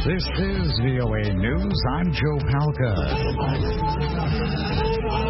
This is VOA News. I'm Joe Palca.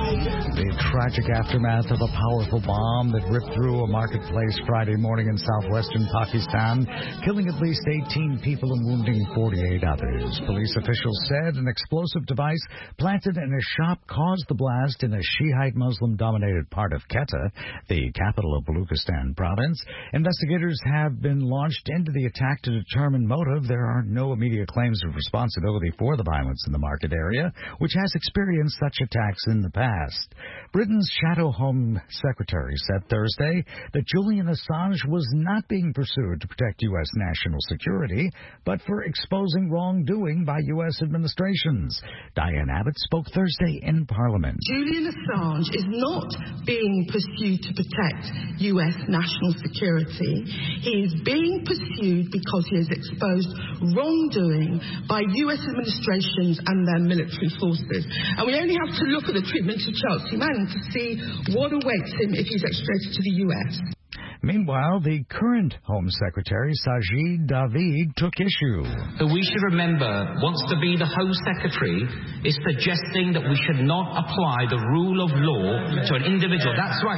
The tragic aftermath of a powerful bomb that ripped through a marketplace Friday morning in southwestern Pakistan, killing at least 18 people and wounding 48 others. Police officials said an explosive device planted in a shop caused the blast in a Shiite Muslim-dominated part of Quetta, the capital of Baluchistan province. Investigators have been launched into the attack to determine motive. There are no immediate claims of responsibility for the violence in the market area, which has experienced such attacks in the past. Britain's Shadow Home Secretary said Thursday that Julian Assange was not being pursued to protect U.S. national security, but for exposing wrongdoing by U.S. administrations. Diane Abbott spoke Thursday in Parliament. Julian Assange is not being pursued to protect U.S. national security. He is being pursued because he has exposed wrongdoing by U.S. administrations and their military forces. And we only have to look at the treatment of Chelsea Manning to see what awaits him if he's extradited to the U.S. Meanwhile, the current Home Secretary, Sajid David, took issue. We should remember, wants to be the Home Secretary, is suggesting that we should not apply the rule of law to an individual. That's right,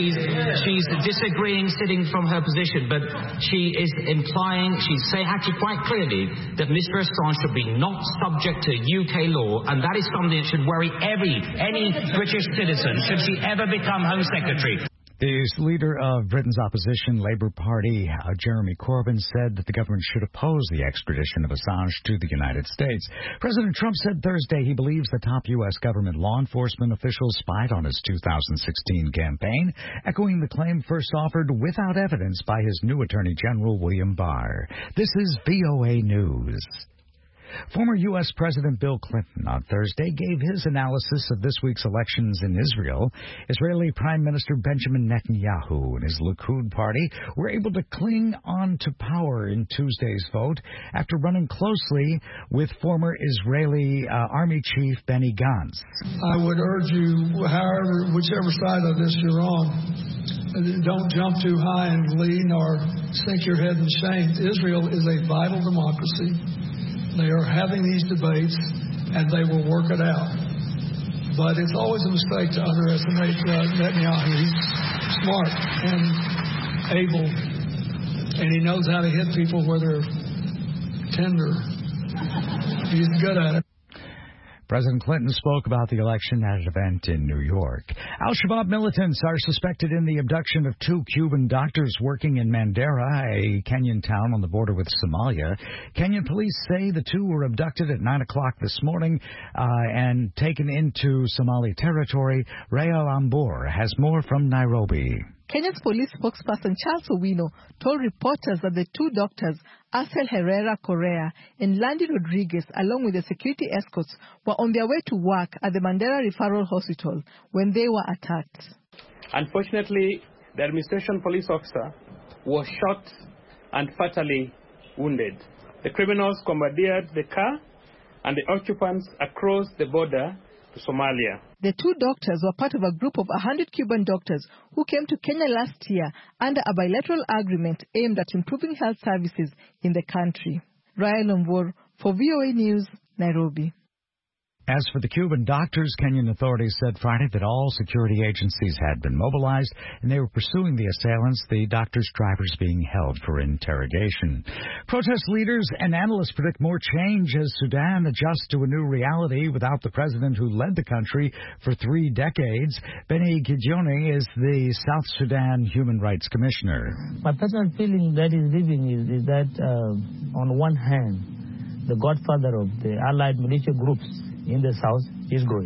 she's disagreeing, sitting from her position, but she is implying, she's saying actually quite clearly that Mr. Assange should be not subject to UK law, and that is something that should worry any British citizen should she ever become Home Secretary. The leader of Britain's opposition Labour Party, Jeremy Corbyn, said that the government should oppose the extradition of Assange to the United States. President Trump said Thursday he believes the top U.S. government law enforcement officials spied on his 2016 campaign, echoing the claim first offered without evidence by his new Attorney General, William Barr. This is VOA News. Former U.S. President Bill Clinton on Thursday gave his analysis of this week's elections in Israel. Israeli Prime Minister Benjamin Netanyahu and his Likud party were able to cling on to power in Tuesday's vote after running closely with former Israeli Army Chief Benny Gantz. I would urge you, whichever side of this you're on, don't jump too high and lean or sink your head in shame. Israel is a vital democracy. They are having these debates, and they will work it out. But it's always a mistake to underestimate Netanyahu. He's smart and able, and he knows how to hit people where they're tender. He's good at it. President Clinton spoke about the election at an event in New York. Al-Shabaab militants are suspected in the abduction of 2 Cuban doctors working in Mandera, a Kenyan town on the border with Somalia. Kenyan police say the 2 were abducted at 9 o'clock this morning and taken into Somali territory. Rael Ambor has more from Nairobi. Kenya's police spokesperson Charles Owino told reporters that the 2 doctors, Arcel Herrera Correa and Landy Rodriguez, along with the security escorts, were on their way to work at the Mandera Referral Hospital when they were attacked. Unfortunately, the administration police officer was shot and fatally wounded. The criminals commandeered the car and the occupants across the border to Somalia. The 2 doctors were part of a group of 100 Cuban doctors who came to Kenya last year under a bilateral agreement aimed at improving health services in the country. Rael Ombor for VOA News, Nairobi. As for the Cuban doctors, Kenyan authorities said Friday that all security agencies had been mobilized and they were pursuing the assailants, the doctors' drivers being held for interrogation. Protest leaders and analysts predict more change as Sudan adjusts to a new reality without the president who led the country for 3 decades. Benny Gideoni is the South Sudan Human Rights Commissioner. My personal feeling that is living is that, on one hand, the godfather of the allied militia groups in the south is going,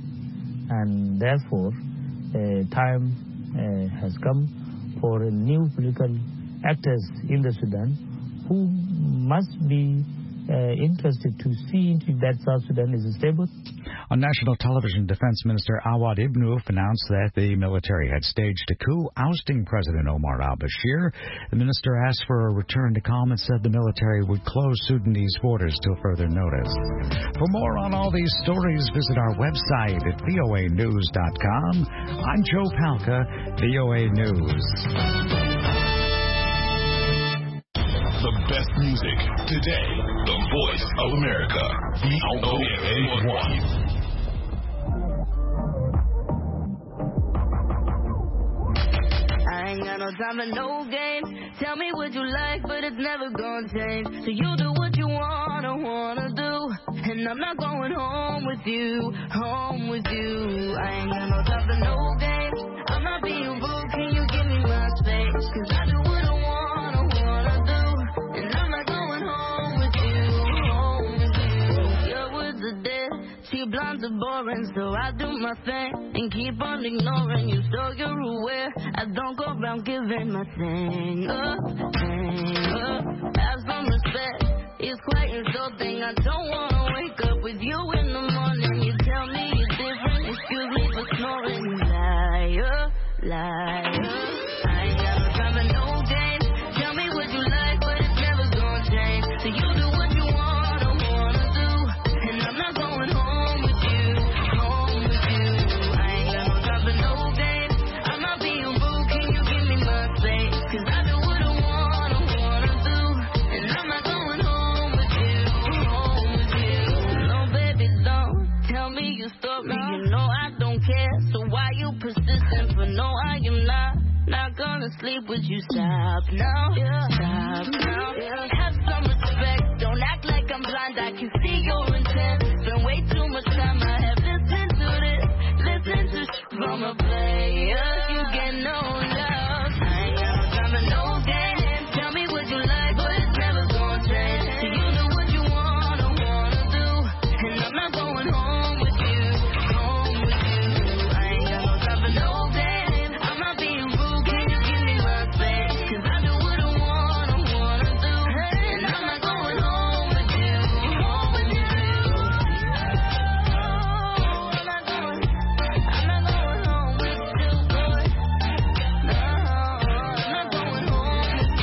and therefore time has come for new political actors in the Sudan who must be interested to see that South Sudan is stable. On national television, Defense Minister Awad Ibnouf announced that the military had staged a coup ousting President Omar al-Bashir. The minister asked for a return to calm and said the military would close Sudanese borders till further notice. For more on all these stories, visit our website at voanews.com. I'm Joe Palca, VOA News. The best best music. Today, the voice of America. VOA1. I ain't got no time for no games. Tell me what you like, but it's never gonna change. So you do what you wanna do, and I'm not going home with you. I ain't got no time for no games. I'm not being rude, can you give me my space? 'Cause I do what I wanna do, and I'm not going home with you. Your words are dead, cheap blinds are boring, so I do my thing and keep on ignoring you. So you're aware I don't go around giving my thing up. Have some respect, it's quite insulting. I don't wanna wake up with you in the morning. You tell me you're different, excuse me for snoring. Liar. I ain't got no time for no games. Tell me what you like, but it's never gonna change. So you do what you wanna do, and I'm not going home with you. I ain't got no time for no games. I'm not being rude, can you give me my space? 'Cause I do what I wanna do, and I'm not going home with you. No, baby, don't tell me your story. You know I don't care, so why you persistent? For no, I am not gonna sleep with you. Stop now. Have some respect, don't act like I'm blind. I can see your intent. Spend way too much time. I have listened to this, listen to from a player. You get no love. I ain't got no time for no games. Tell me what you like, but it's never gonna change. So you do what you wanna do, and I'm not going home with you. I ain't got no time for no games. I'm not being rude, can you give me my space? 'Cause I do what I wanna do, and I'm not going home with you. I'm not going home with you, boy. No, I'm not going home with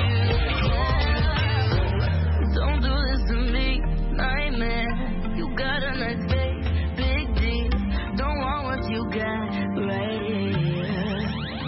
you. Don't do this to me, nightmare. You got a nice face, big deal. Don't want what you got right here.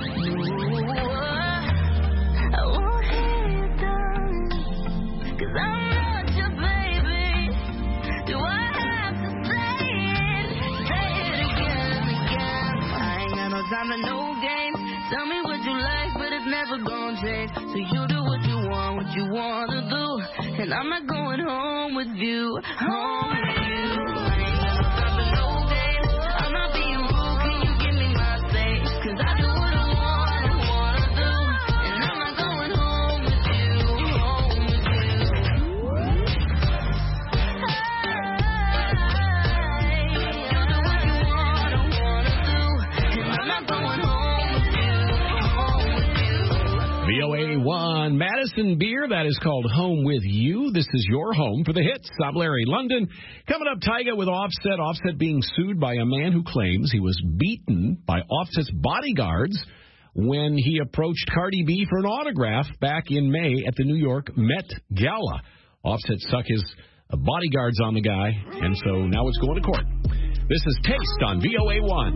I won't hear you done, 'cause I'm not your baby. Do I have to say it? Say it again and again. I ain't got no time for no games. Tell me what you like, but it's never gonna change. So you do what you wanna do, and I'm not going home with you. I ain't got no time for no games. I'm not being rude, can you give me my space? 'Cause I do what I wanna do, and I'm not going home with you. You do what you wanna do, and I'm not going home with you. VOA1 Madison Beer, that is called Home With You. This is your home for the hits. I'm Larry London. Coming up, Tyga with Offset. Offset being sued by a man who claims he was beaten by Offset's bodyguards when he approached Cardi B for an autograph back in May at the New York Met Gala. Offset stuck his bodyguards on the guy, and so now it's going to court. This is Taste on VOA1.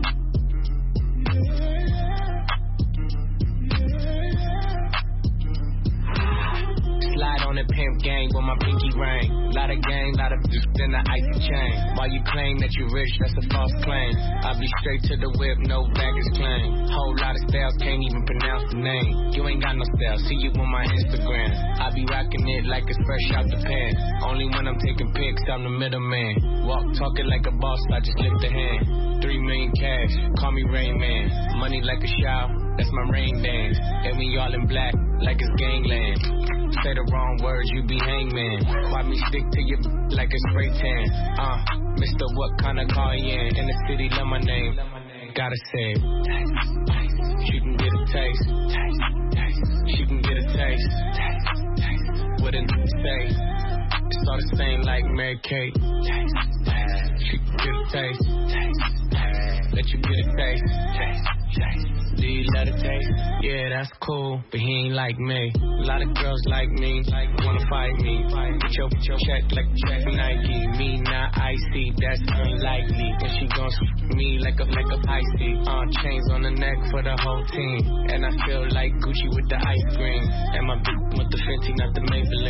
Slide on the pimp gang with my pinky ring. Lot of gang, lot of in the icy chain. While you claim that you rich, that's a false claim. I be straight to the whip, no baggage claim. Whole lot of styles, can't even pronounce the name. You ain't got no style, see you on my Instagram. I be rocking it like it's fresh out the pan. Only when I'm taking pics, I'm the middleman. Walk talking like a boss, I just lift a hand. 3 million cash, call me Rain Man. Money like a shower, that's my rain dance. And we all in black, like it's gangland. Say the wrong words, you be hangman. Why me stick to you like a spray tan? Mr. What kind of car you in? In the city, love my name. Gotta say it. She can get a taste. She can get a taste. What did it say? It's all the same like Mary Kate. She can get a taste. Let you get a taste. Do you love the taste? Yeah, that's cool, but he ain't like me. A lot of girls like me, wanna fight me. Get your check like Nike. Me not icy, that's unlikely. And she gon' me like a Pisces. Chains on the neck for the whole team. And I feel like Gucci with the ice cream. And my bitch with the Fenty, not the Maybelline.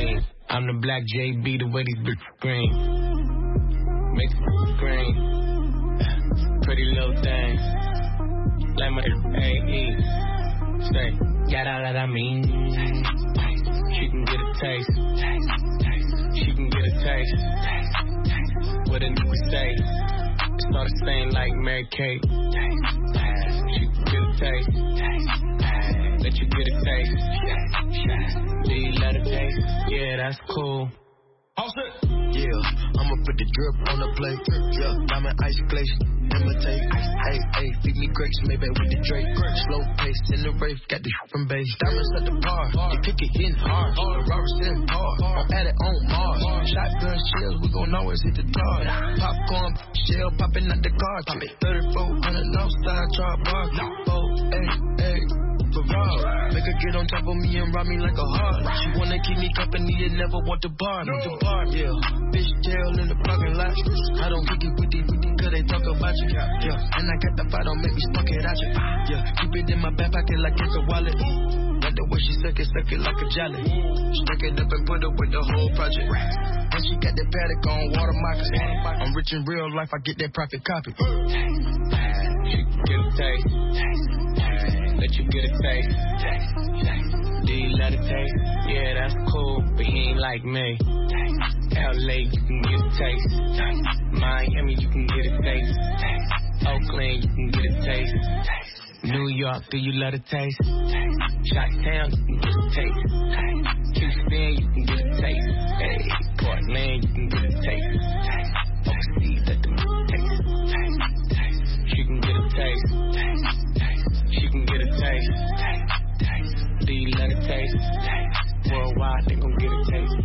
I'm the black JB, the way these bitches green. Make it green. Pretty little thing. Like my AE. Say, yada that I mean. She can get a taste. She can get a taste. What a nigga say. It's all the same like Mary Kate. She can get a taste. Let you get a taste. Do you let it taste? Yeah, that's cool. Yeah, I'ma put the drip on the plate. Yeah, diamond ice glaze, imitate. Hey, hey, feed me grapes, maybe with the Drake. Slow pace in the rave, got the from base. Diamonds at the bar, you kick it hitting hard. Ferrari sitting hard, I'm at it on Mars. Shotgun shells, we gon' always hit the tar. Popcorn shell popping out the car. 3400 outside, try bar. Hey, hey. Make her get on top of me and rob me like a heart. She wanna keep me company and never want to bar me. Yeah, bitch tail in the parking lot. I don't kick it with these cause they talk about you. Yeah, and I got the fight, don't make me spark it out you. Yeah, keep it in my back pocket like it's a wallet. Like the way she suck it like a jelly. Stick it up and put it with the whole project. And she got that paddock on water moccasins. I'm rich in real life, I get that profit copy. She get a taste. Let you get a taste. Do you let it taste? Yeah, that's cool, but he ain't like me. LA, you can get a taste. Miami, you can get a taste. Oakland, you can get a taste. New York, do you let it taste? Chi-Town, you can get a taste. Houston, you can get a taste. Hey, Portland, you can get a taste. Overseas, let them taste. She can get a taste. She can get a taste. Do you let it taste? Worldwide, they gon' get a taste.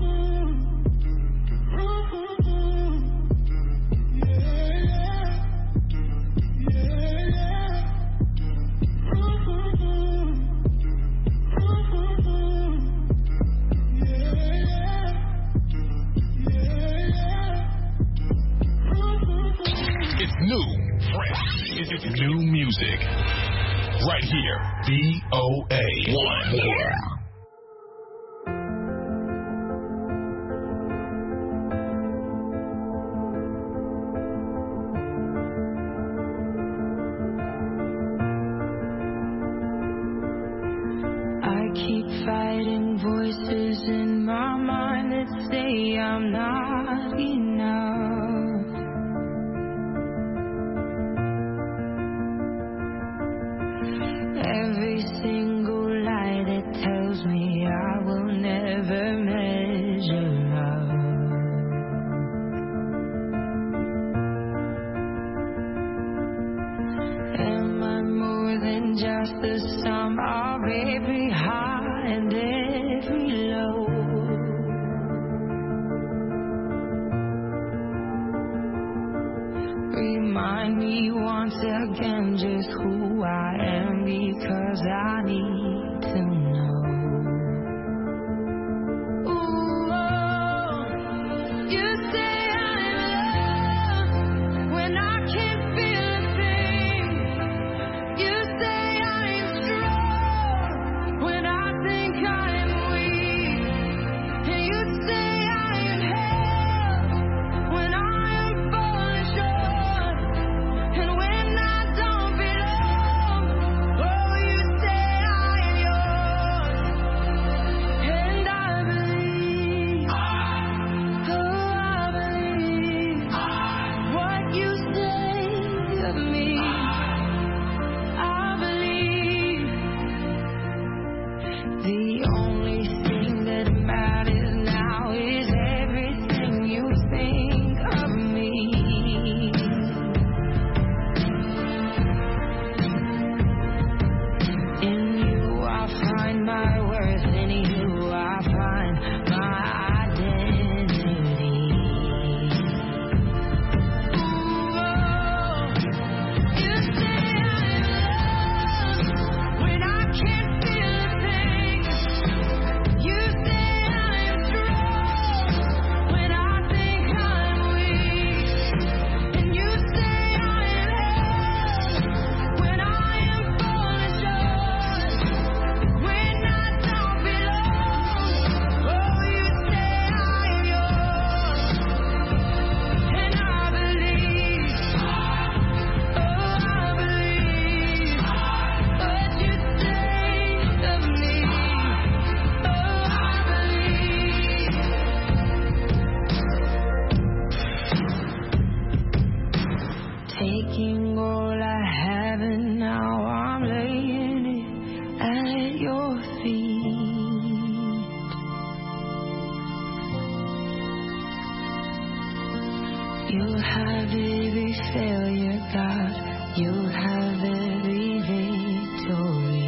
It's new, fresh, new music. Right here, VOA 1. I keep fighting voices in my mind that say I'm not enough. Every single lie that tells me I will never measure up. Am I more than just the sum of every high and every low? Remind me once again just who I am, because I need to know. Ooh, you say I'm loved when I can't feel a thing. You say I'm strong when I think I'm weak. And you say I am held when I am falling short. And when I don't belong, oh, you say I am yours. You'll have every failure, God. You'll have every victory.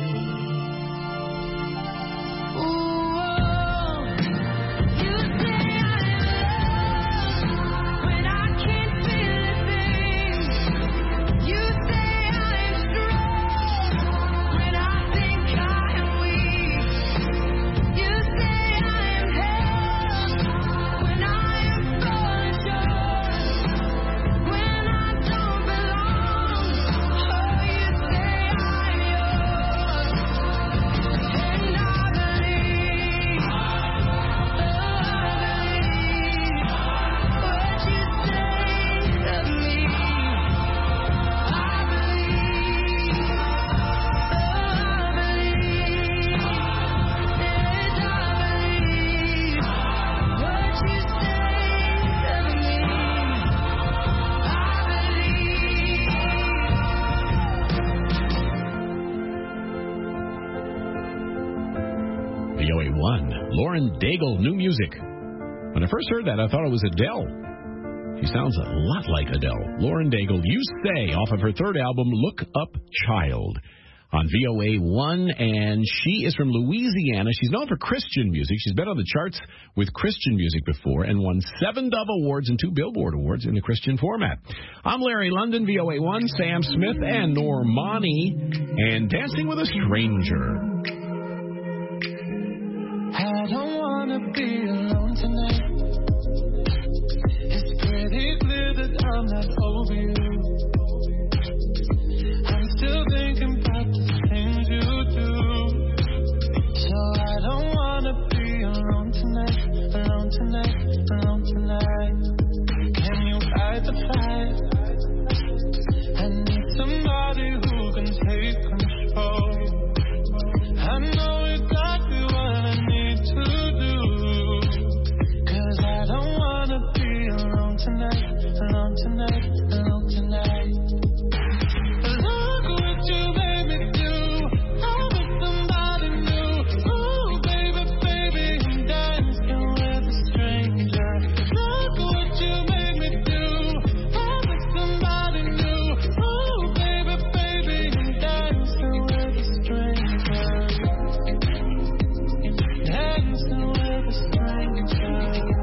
Lauren Daigle, new music. When I first heard that, I thought it was Adele. She sounds a lot like Adele. Lauren Daigle, You Say, off of her third album, Look Up Child, on VOA 1, and she is from Louisiana. She's known for Christian music. She's been on the charts with Christian music before and won 7 Dove Awards and 2 Billboard Awards in the Christian format. I'm Larry London, VOA 1, Sam Smith, and Normani, and Dancing with a Stranger. I don't wanna be alone tonight. It's pretty clear that I'm not over you. I'm still thinking about the things you do. So I don't wanna be alone tonight, alone tonight, alone tonight. Can you fight the fight? I need somebody who can take control. I know exactly what I need to do, 'cause I don't wanna be alone tonight, alone tonight, alone tonight. Look what you made me do. I'm with somebody new. Ooh, baby, baby, I'm dancing with a stranger. Look what you made me do. I'm with somebody new. Ooh, baby, baby, I'm dancing with a stranger. Dancing with a stranger.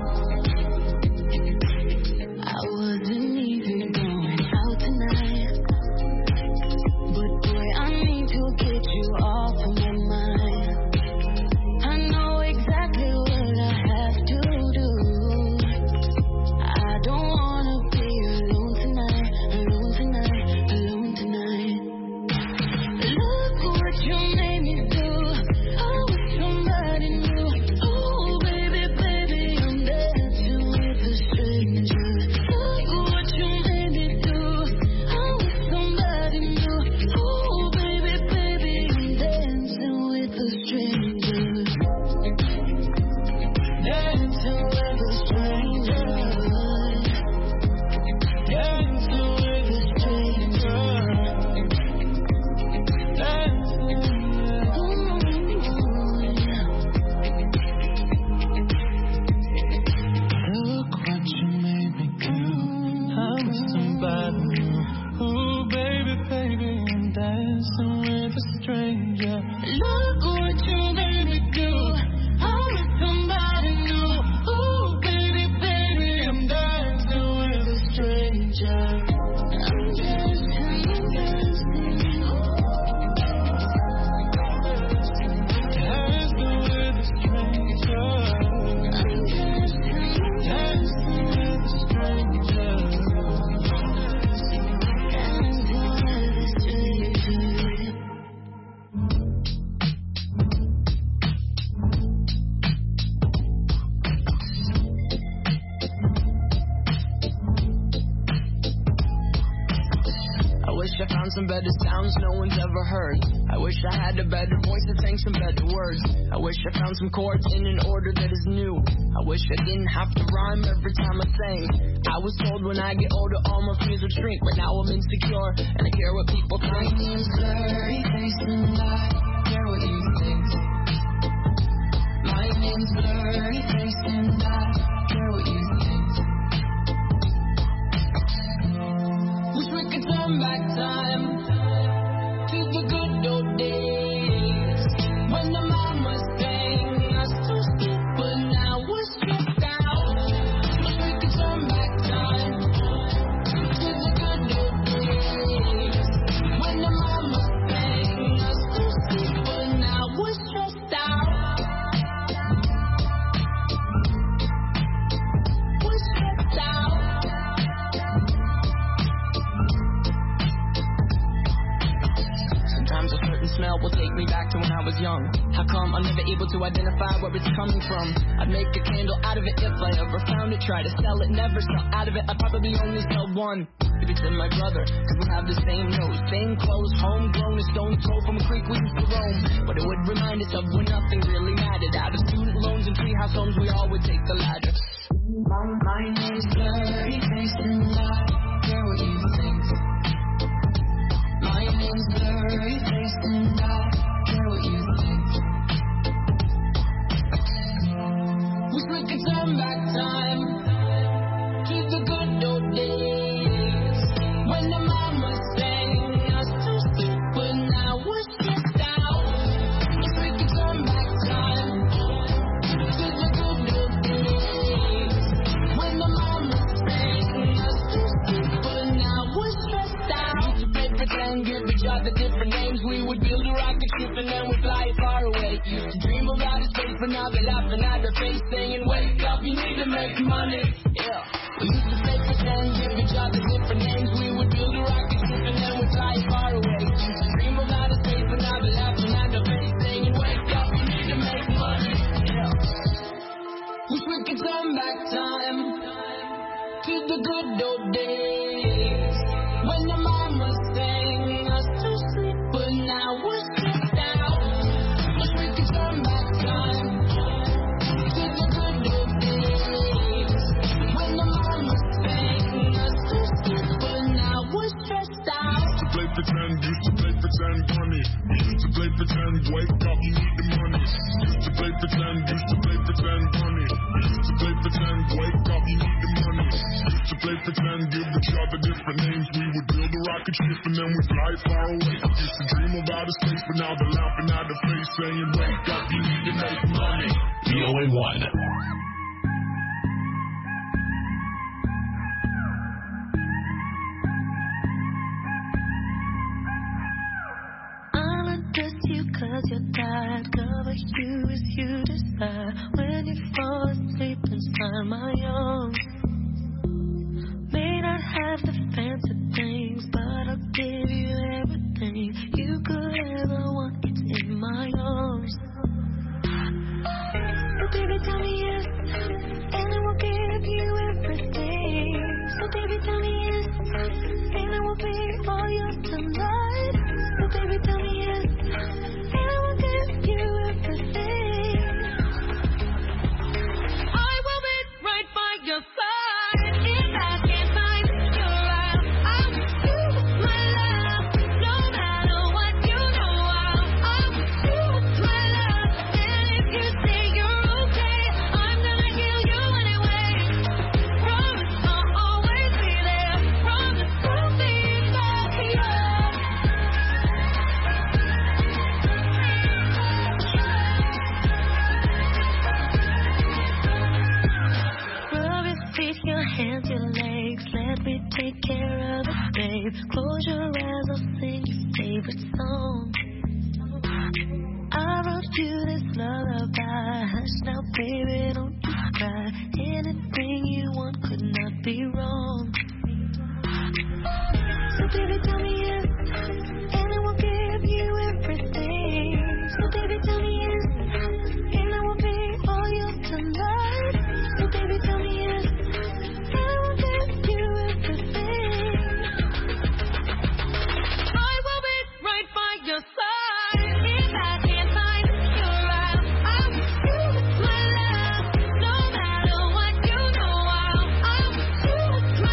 I wasn't even going out tonight, but boy, I need to get you off of my mind. I know exactly what I have to do. I don't wanna be alone tonight, alone tonight, alone tonight. Look what you made me do. I was somebody new. Oh, baby, baby, I'm dancing with a stranger. Look what you made me do. I was somebody new. Oh, baby, baby, I'm dancing with a stranger. Dancing with a stranger. Dancing with a stranger. Dancing. Look what you made me do. I'm with somebody new. Ooh, baby, baby, I'm dancing with a stranger. Look what you made me do. I'm with somebody new. Ooh, baby, baby, I'm dancing with a stranger. I'm dancing, dancing. Dancing with a stranger. I'm dancing, dancing with a stranger. Dancing with a stranger. I wish I found some better sounds no one's ever heard. I wish I had a better voice to sing some better words. I wish I found some chords in an order that is new. I wish I didn't have to rhyme every time I sang. I was told when I get older all my fears would shrink, but now I'm insecure and I care what people think. My name's Blurry Face and I care what you think. My name's Blurry Face and I care what you think. take me back to when I was young. How come I'm never able to identify where it's coming from? I'd make a candle out of it if I ever found it. Try to sell it, never sell out of it. I'd probably only sell one. If it's in my brother, cause we have the same nose, same clothes, homegrown, a stone's throw from a creek we used to roam. But it would remind us of when nothing really mattered. Out of student loans and treehouse homes, we all would take the ladder. My name's blurry face and I care what you think. My name's blurry face and I care what you think. Wish we could turn back time to the good old days when the mama sang us to sleep, but now we're stressed out. Wish we could turn back time to the good old days when the mama sang us to sleep, but now we're stressed out. Used to play pretend, give each other different names. We would build a rocket ship and then we'd fly far away. Used to dream of outer space, but now they're laughing at their face, saying, wake up, you need to make money. Yeah. We used to play pretend, give each other different names. We would build a rocket ship and then we'd fly far away. Used to dream of outer space, but now they're laughing at their face, saying, wake up, you need to make money. Yeah. Wish we could turn back time to the good old days when the mama sang us to sleep, but now we're stressed out. Wish we could turn back time to the good old days when the mama sang us to sleep, but now we're stressed out. Used to play pretend, money. We used to play pretend, wake up, you need the money. Used to play pretend, money. We used to play pretend, wake up, you need the money. Used to play pretend, give each other different names. We would build a rocket ship and then we'd fly far away. Used to dream of outer space, but now they're laughing at the face, saying, wake up, you need to make money. VOA1. I'll undress you cause you're tired. Cover you as you decide. When you fall asleep inside my arms, may not have the fancy things, but I'll give you everything you could ever want. It's in my arms. So baby, tell me yes, and I will give you everything. So baby, tell me yes, and I will be all yours tonight. So baby, tell me yes, and I will give you everything. I will be right by your side. If I can't find your eyes, I'll do my love. No matter what, you know I'll do my love. And if you say you're okay, I'm gonna heal you anyway. Promise I'll always be there. Promise I'll be by you. Rub your feet, your hands, your legs. Let me take care of it, babe. Close your eyes, I'll sing your favorite song. I wrote you this lullaby. Hush now, baby, don't you cry. Anything you want could not be wrong. So baby, tell me yes, and I will give you everything. So baby, tell me yes, and I will be all yours tonight. So baby, tell me yes, and I will give you everything. I will be right by your side. If I can't find your eyes, I'll do my love. No matter what, you know I'll do my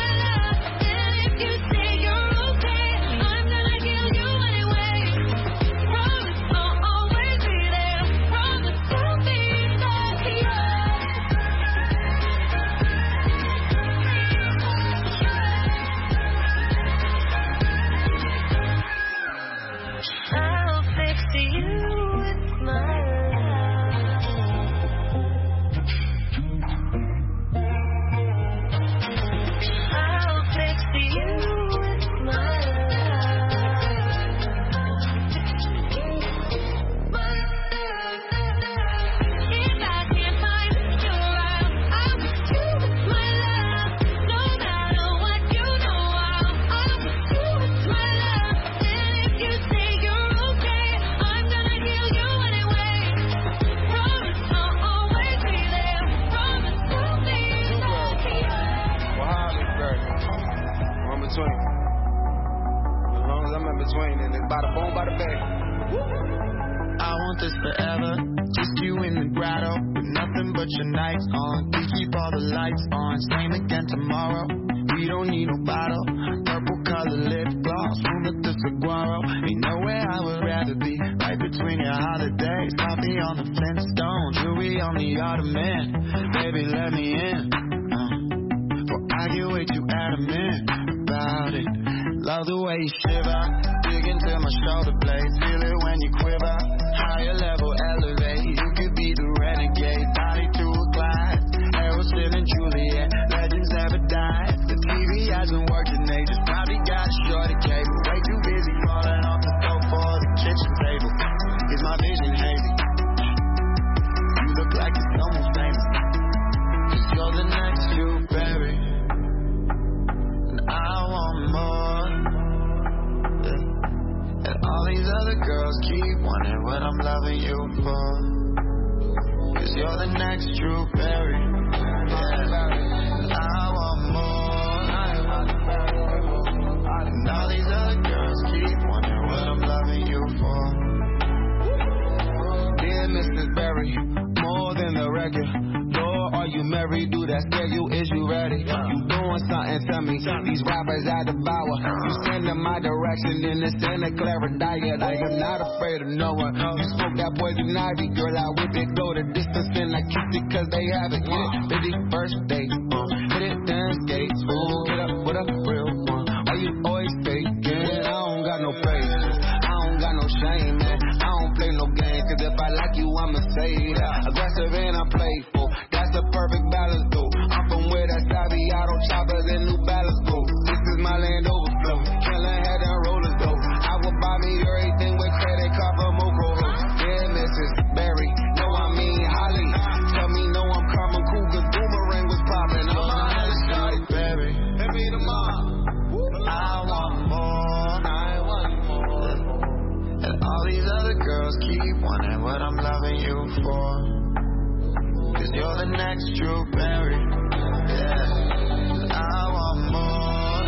between. As long as I'm in between, and it's by the phone, by the bag. I want this forever, just you in the grotto, with nothing but your nights on. We keep all the lights on, same again tomorrow. We don't need no bottle, purple color lip gloss, room at the saguaro. Ain't nowhere I would rather be, right between your holidays. Coffee on the Flintstones, jewelry on the Ottoman. Baby, let me in, for I get way too adamant about it. Love the way you shiver, dig into my shoulder blades, feel it when you quiver. Higher level elevate, you could be the renegade, body to a glide. Harrison and Juliet, legends never die. The TV hasn't worked in ages, probably got a shorty cable. Way too busy falling off the sofa or the kitchen table. Is my vision hazy? You look like it's almost famous, 'cause you're the next Drew Barry, and I want more. And all these other girls keep wanting what I'm loving you for, 'cause you're the next Drew Barry. Yeah. I want more. And all these other girls keep wanting what I'm loving you for. Dear Mrs. Berry, more than the record. Lord, are you married? Do that scare you? Is you ready? You doing something to me? These rappers I devour. You send in my direction in the Santa Clara diet. I am not afraid of no one. You smoke that poison ivy, girl. I whip it, go the distance, and I kiss it 'cause they have it. Yeah, busy birthday, hit it, dance skates. Ooh, get up with a real one. Why you always faking? I don't got no patience. I don't got no shame, man. I don't play no game, 'cause if I like you, I'ma say that. Aggressive and I'm playful. That's the perfect balance, though. I'm from where that savvy auto choppers and New Balance go. This is my land overflow. Killing head and rollers, though. I will buy me everything with credit card for Moko. Yeah, Mrs. Berry, know I mean Holly. Tell me no, I'm Carmen Cougar. Boomerang was popping. I'm a Holly Shorty Berry. Hit me tomorrow. I want more. I want more. And all these other girls keep wanting what I'm loving you for, 'cause you're the next Drew Barry. Yeah. I want more.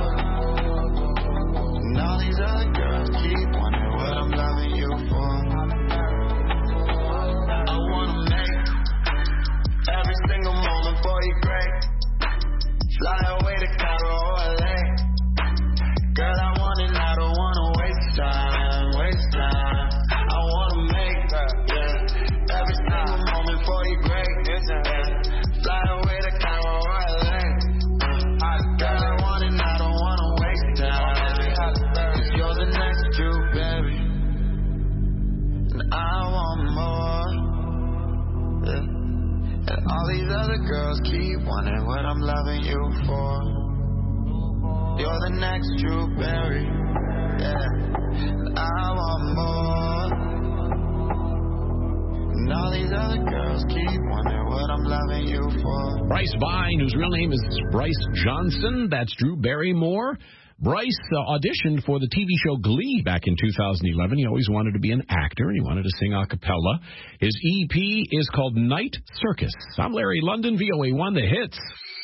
And all these other girls keep wanting what I'm loving you for. I wanna make every single moment for you great. Fly away to Cairo or LA. Girl, I want it, I don't wanna waste time, waste time. I wanna make every single moment for you great. Fly away to Cairo or LA. Girl, I want it, I don't wanna waste time. 'Cause you're the next Drew Barry, and I want more. And all these other girls keep wanting what I'm loving you for. You're the next Drew Barry, yeah. And I want more. And all these other girls keep wondering what I'm loving you for. Bryce Vine, whose real name is Bryce Johnson. That's Drew Barrymore. Bryce auditioned for the TV show Glee back in 2011. He always wanted to be an actor, and he wanted to sing a cappella. His EP is called Night Circus. I'm Larry London, VOA1, The Hits.